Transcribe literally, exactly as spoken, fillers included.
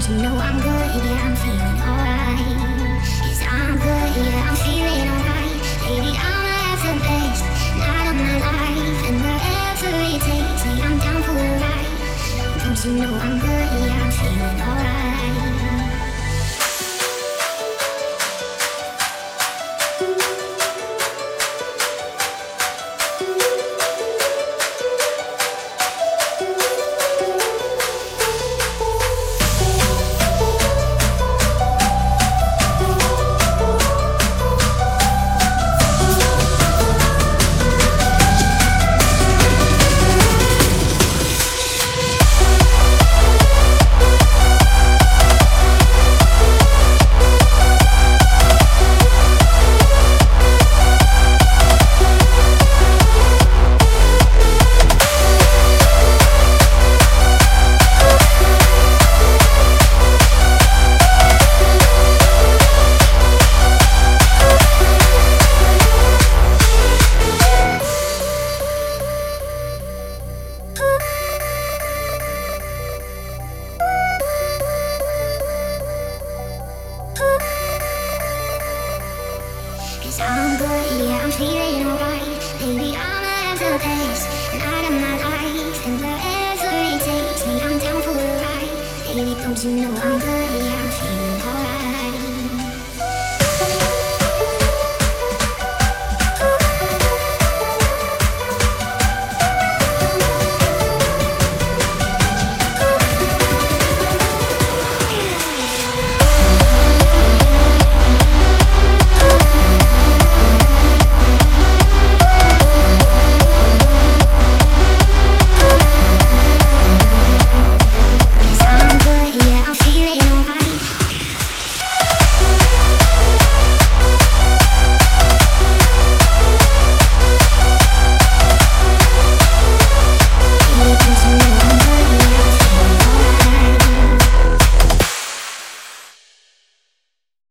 you know I'm good, yeah, I'm feeling alright. Yes, I'm good, yeah, I'm feeling alright. Baby, I'ma have the best night of my life, and wherever it takes me, I'm down for the ride. Don't you know I'm good, yeah, I'm feeling alright. Cause I'm good, yeah, I'm feeling alright. Baby, I'ma have the best night of my life, and wherever it takes me, I'm down for the ride. Baby, don't you know I'm good, yeah, I'm feeling